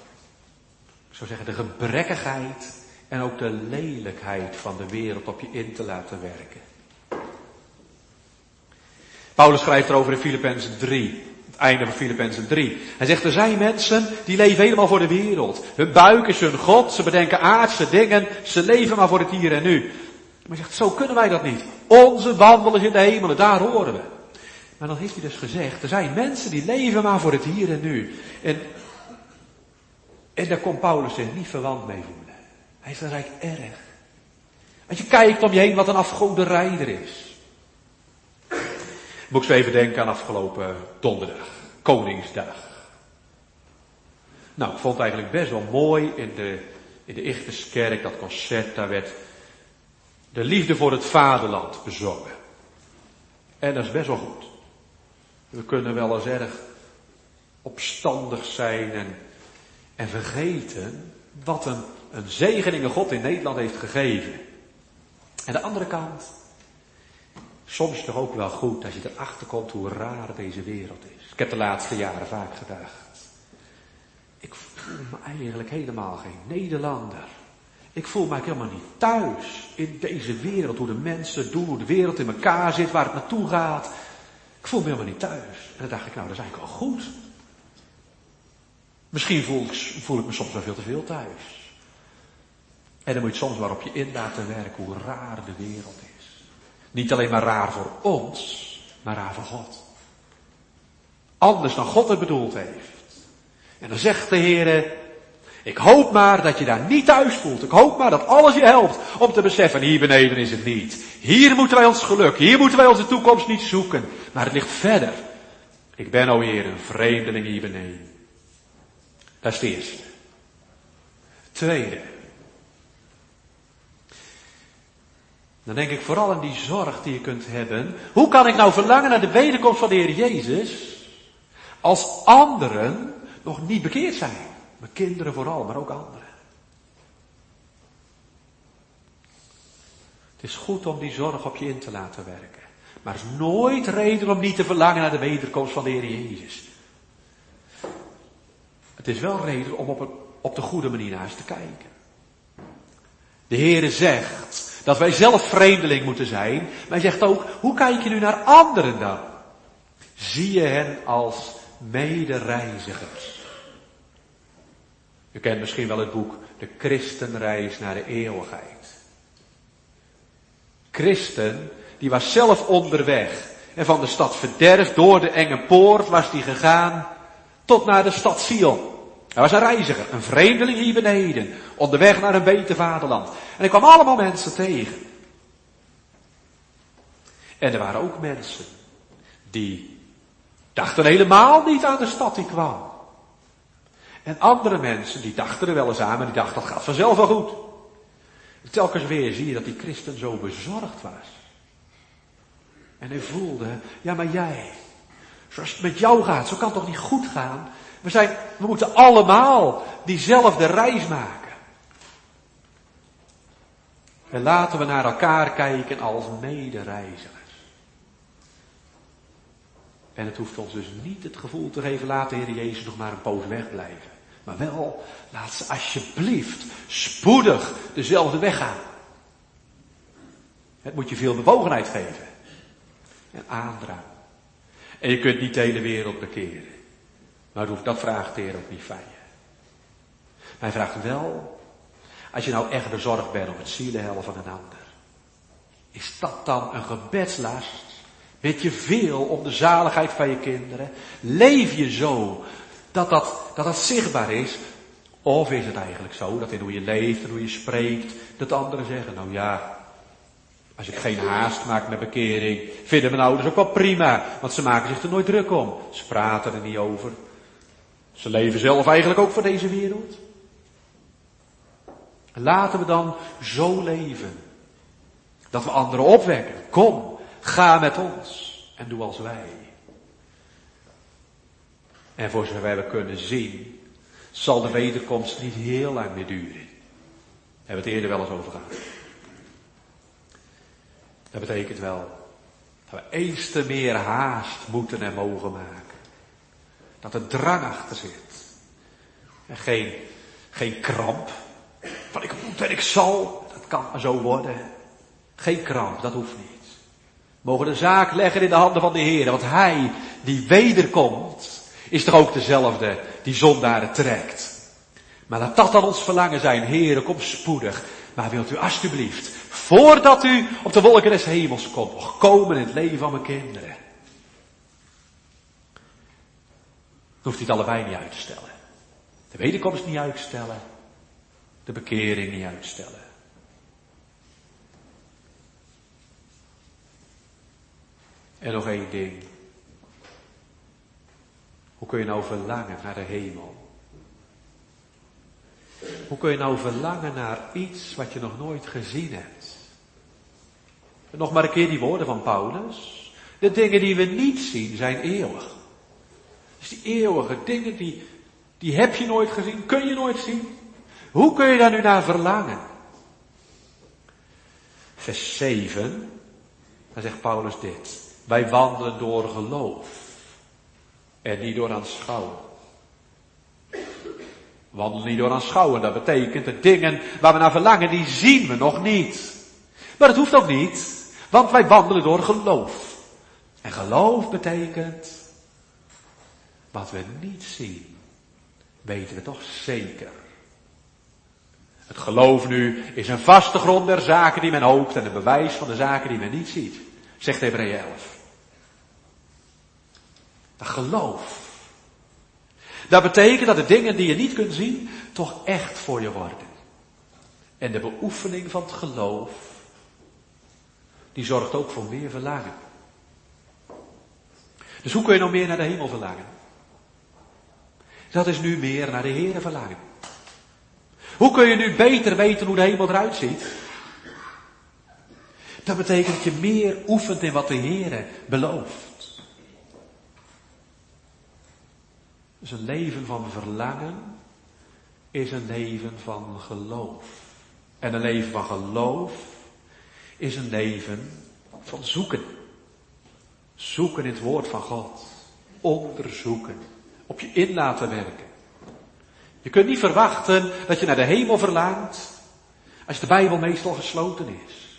gebrekkigheid en ook de lelijkheid van de wereld op je in te laten werken. Paulus schrijft erover in Filippenzen 3. Het einde van Filippenzen 3. Hij zegt, er zijn mensen die leven helemaal voor de wereld. Hun buik is hun God, ze bedenken aardse dingen, ze leven maar voor het hier en nu. Maar hij zegt, zo kunnen wij dat niet. Onze wandel is in de hemelen, daar horen we. Maar dan heeft hij dus gezegd, er zijn mensen die leven maar voor het hier en nu. En daar kon Paulus zich niet verwant mee voelen. Hij is eigenlijk erg. Als je kijkt om je heen wat een afgoderij er is. Moet ik zo even denken aan afgelopen donderdag, Koningsdag. Nou, ik vond het eigenlijk best wel mooi in de Ichterskerk, dat concert, daar werd de liefde voor het vaderland bezongen. En dat is best wel goed. We kunnen wel eens erg opstandig zijn en vergeten wat een zegeningen God in Nederland heeft gegeven. En de andere kant, soms toch ook wel goed als je erachter komt hoe raar deze wereld is. Ik heb de laatste jaren vaak gedacht. Ik voel me eigenlijk helemaal geen Nederlander. Ik voel me eigenlijk helemaal niet thuis in deze wereld. Hoe de mensen doen, hoe de wereld in elkaar zit, waar het naartoe gaat. Ik voel me helemaal niet thuis. En dan dacht ik, nou dat is eigenlijk wel goed. Misschien voel ik me soms wel veel te veel thuis. En dan moet je soms maar op je in laten werken hoe raar de wereld is. Niet alleen maar raar voor ons, maar raar voor God. Anders dan God het bedoeld heeft. En dan zegt de Heer, ik hoop maar dat je daar niet thuis voelt. Ik hoop maar dat alles je helpt om te beseffen, hier beneden is het niet. Hier moeten wij ons geluk, hier moeten wij onze toekomst niet zoeken. Maar het ligt verder. Ik ben, o Heer, een vreemdeling hier beneden. Dat is het eerste. Tweede. Dan denk ik vooral aan die zorg die je kunt hebben. Hoe kan ik nou verlangen naar de wederkomst van de Heer Jezus, als anderen nog niet bekeerd zijn? Mijn kinderen vooral, maar ook anderen. Het is goed om die zorg op je in te laten werken. Maar het is nooit reden om niet te verlangen naar de wederkomst van de Heer Jezus. Het is wel reden om op de goede manier naar eens te kijken. De Heere zegt dat wij zelf vreemdeling moeten zijn. Maar hij zegt ook, hoe kijk je nu naar anderen dan? Zie je hen als medereizigers. U kent misschien wel het boek De Christenreis naar de eeuwigheid. Christen die was zelf onderweg. En van de stad Verderf, door de enge poort, was hij gegaan tot naar de stad Sion. Hij was een reiziger, een vreemdeling hier beneden, onderweg naar een beter vaderland. En hij kwam allemaal mensen tegen. En er waren ook mensen die dachten helemaal niet aan de stad die kwam. En andere mensen die dachten er wel eens aan, maar die dachten dat gaat vanzelf wel goed. En telkens weer zie je dat die christen zo bezorgd was. En hij voelde, ja maar jij, zoals het met jou gaat, zo kan het toch niet goed gaan? We moeten allemaal diezelfde reis maken. En laten we naar elkaar kijken als medereizigers. En het hoeft ons dus niet het gevoel te geven, laat de Heer Jezus nog maar een poos wegblijven. Maar wel, laat ze alsjeblieft spoedig dezelfde weg gaan. Het moet je veel bewogenheid geven. En aandrang. En je kunt niet de hele wereld bekeren. Maar dat vraagt de Heer ook niet van je. Maar hij vraagt wel, als je nou echt bezorgd bent om het zielenheil van een ander. Is dat dan een gebedslast? Weet je veel om de zaligheid van je kinderen? Leef je zo dat zichtbaar is? Of is het eigenlijk zo dat in hoe je leeft en hoe je spreekt, dat anderen zeggen, nou ja, als ik geen haast maak met bekering, vinden mijn ouders ook wel prima, want ze maken zich er nooit druk om. Ze praten er niet over. Ze leven zelf eigenlijk ook voor deze wereld. Laten we dan zo leven, dat we anderen opwekken. Kom, ga met ons en doe als wij. En voor zover wij kunnen zien, zal de wederkomst niet heel lang meer duren. Daar hebben we het eerder wel eens over gehad. Dat betekent wel dat we eens te meer haast moeten en mogen maken. Dat er drang achter zit. En geen kramp. Van ik moet en ik zal. Dat kan maar zo worden. Geen kramp, dat hoeft niet. We mogen de zaak leggen in de handen van de Heer. Want Hij die wederkomt, is toch ook dezelfde die zondaren trekt. Maar laat dat dan ons verlangen zijn. Heere, kom spoedig. Maar wilt u alsjeblieft, voordat u op de wolken des hemels komt, nog komen in het leven van mijn kinderen. Dan hoeft u het allebei niet uit te stellen. De wederkomst niet uitstellen. De bekering niet uitstellen. En nog één ding. Hoe kun je nou verlangen naar de hemel? Hoe kun je nou verlangen naar iets wat je nog nooit gezien hebt? En nog maar een keer die woorden van Paulus. De dingen die we niet zien zijn eeuwig. Dus die eeuwige dingen die heb je nooit gezien, kun je nooit zien. Hoe kun je daar nu naar verlangen? Vers 7, dan zegt Paulus dit. Wij wandelen door geloof en niet door aanschouwen. Wandelen niet door aanschouwen, dat betekent de dingen waar we naar verlangen, die zien we nog niet. Maar dat hoeft ook niet, want wij wandelen door geloof. En geloof betekent, wat we niet zien, weten we toch zeker. Het geloof nu is een vaste grond der zaken die men hoopt en een bewijs van de zaken die men niet ziet, zegt Hebreeën 11. Dat geloof. Dat betekent dat de dingen die je niet kunt zien, toch echt voor je worden. En de beoefening van het geloof, die zorgt ook voor meer verlangen. Dus hoe kun je nou meer naar de hemel verlangen? Dat is nu meer naar de Here verlangen. Hoe kun je nu beter weten hoe de hemel eruit ziet? Dat betekent dat je meer oefent in wat de Here belooft. Dus een leven van verlangen is een leven van geloof. En een leven van geloof is een leven van zoeken. Zoeken in het woord van God. Onderzoeken. Op je in laten werken. Je kunt niet verwachten dat je naar de hemel verlangt als de Bijbel meestal gesloten is.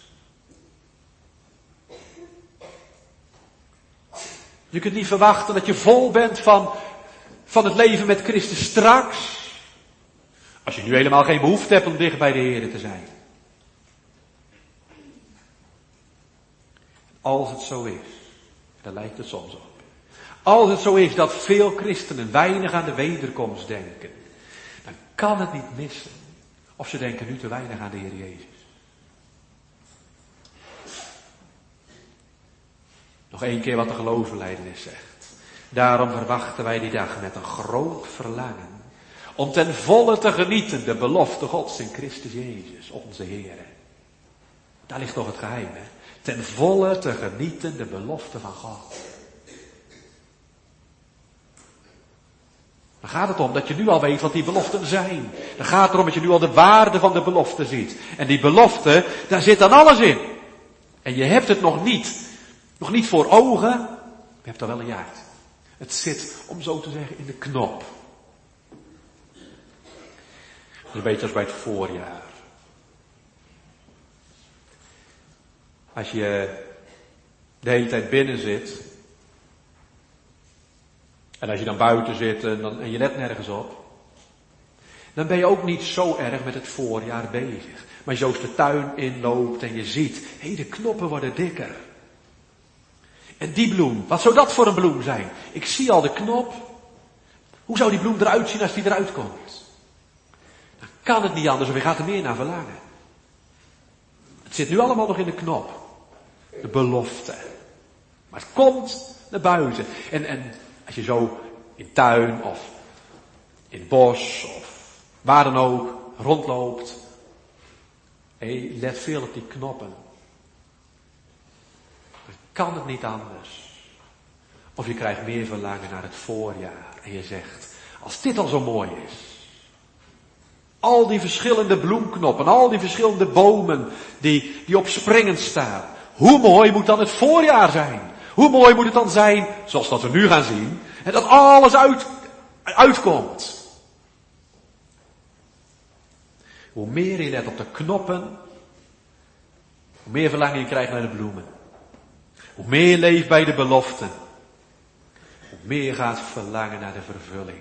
Je kunt niet verwachten dat je vol bent van het leven met Christus straks, als je nu helemaal geen behoefte hebt om dicht bij de Heer te zijn. Als het zo is, daar lijkt het soms op. Als het zo is dat veel christenen weinig aan de wederkomst denken, dan kan het niet missen of ze denken nu te weinig aan de Heer Jezus. Nog één keer wat de geloofsbelijdenis zegt. Daarom verwachten wij die dag met een groot verlangen om ten volle te genieten de belofte Gods in Christus Jezus, onze Heer. Daar ligt toch het geheim, hè? Ten volle te genieten de belofte van God. Dan gaat het om dat je nu al weet wat die beloften zijn. Dan gaat het erom dat je nu al de waarde van de belofte ziet. En die belofte, daar zit dan alles in. En je hebt het nog niet voor ogen, je hebt er wel een jaart. Het zit, om zo te zeggen, in de knop. Een beetje als bij het voorjaar. Als je de hele tijd binnen zit, en als je dan buiten zit en je let nergens op, dan ben je ook niet zo erg met het voorjaar bezig. Maar als je zo eens de tuin inloopt en je ziet, de knoppen worden dikker. En die bloem, wat zou dat voor een bloem zijn? Ik zie al de knop. Hoe zou die bloem eruit zien als die eruit komt? Dan kan het niet anders of je gaat er meer naar verlangen. Het zit nu allemaal nog in de knop. De belofte. Maar het komt naar buiten. En als je zo in tuin of in het bos of waar dan ook rondloopt. Let veel op die knoppen. Dan kan het niet anders. Of je krijgt meer verlangen naar het voorjaar. En je zegt, als dit al zo mooi is. Al die verschillende bloemknoppen, al die verschillende bomen die op springen staan. Hoe mooi moet dan het voorjaar zijn? Hoe mooi moet het dan zijn, zoals dat we nu gaan zien, dat alles uitkomt. Hoe meer je let op de knoppen, hoe meer verlangen je krijgt naar de bloemen. Hoe meer je leeft bij de beloften, hoe meer je gaat verlangen naar de vervulling.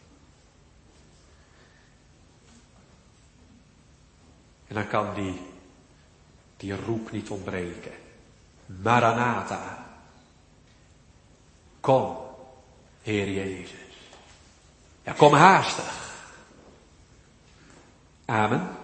En dan kan die roep niet ontbreken. Maranatha. Kom, Heer Jezus. Ja, kom haastig. Amen.